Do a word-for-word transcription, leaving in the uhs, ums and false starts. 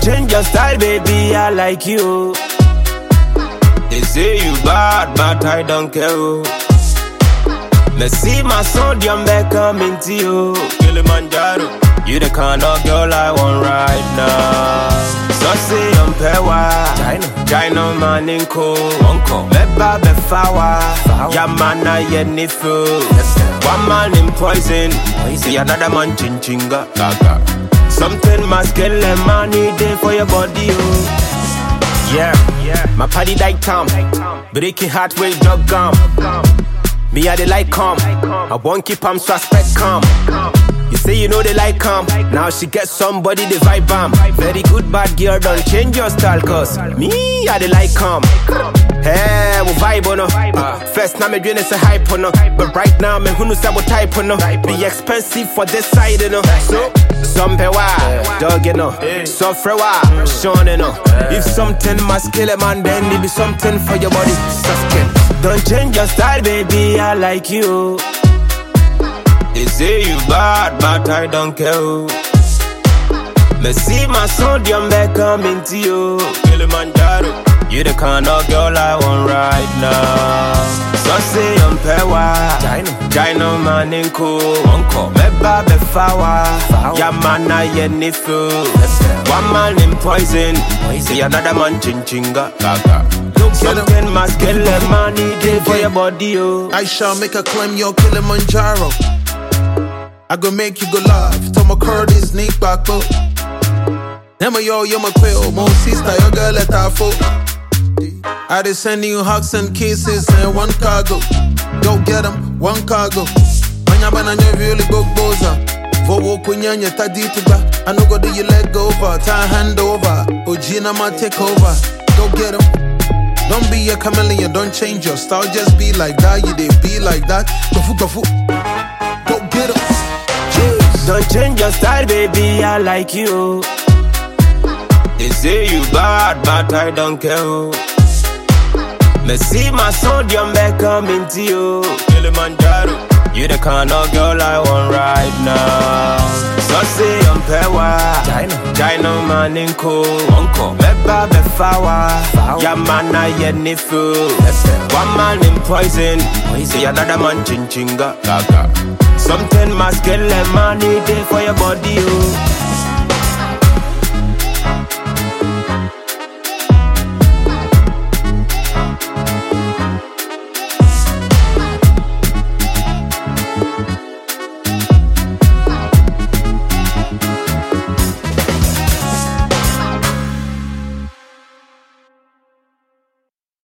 change your style, baby, I like you. They say you bad, but I don't care. Let's see my sodium back coming to you. Kilimanjaro, you the kind of girl I want right now. So say I'm Pewa, China, China man in cool, Uncle, Beba Befawa, Yamana Yenifu, one man in poison, see another man chinchinga, something must kill a money day for your body, oh. Yeah, yeah, my party like Tom, breaking heart with dog gum. Me I they like calm, I won't keep am suspect calm. You say you know they like calm, now she get somebody they vibe bam. Very good bad girl, don't change your style, cause me I they like calm. Hey, we vibe on uh, first now me doing is a hype on but right now me who knows what type on be expensive for this side, you know. So some pewa, dog you know, so frewa, Sean you know. If something must kill a man, then it be something for your body. Suskin. Don't change your style, baby, I like you. They say you bad, but I don't care. Me see my sodium back coming to you. Kilimanjaro, you the kind of girl I want right now. So say I'm Pewa, China, China man in cool, Uncle, Beba Befawa, Yamana Yenifu, one man in poison, see another man chinchinga, look something must kill a money day for your body, oh. I shall make a climb your Kilimanjaro. I go make you go live. Tom Curtis, sneak back, bro. Nema yo, you're my quill. Mo sister, your girl let her foot. I just send you hugs and kisses and one cargo. Go get them, one cargo. Manya banana really go boza. Vowo kunyanya tadituba. I no go do you leg over, tie hand over. Ojina ma take over. Go get them. Don't be a chameleon, don't change your style. Just be like that, you they be like that. Go fu, go fu. Go get them. Don't change your style, baby, I like you. They say you bad, but I don't care. Me see my sodium back coming to you. Kilimanjaro, you the kind of girl I want right now. So say I'm Pewa, China, China man in cool, Uncle, Beba Befawa, Yamana Yenifu, one man in poison, see another man chinchinga, something must kill a money day for your body, oh.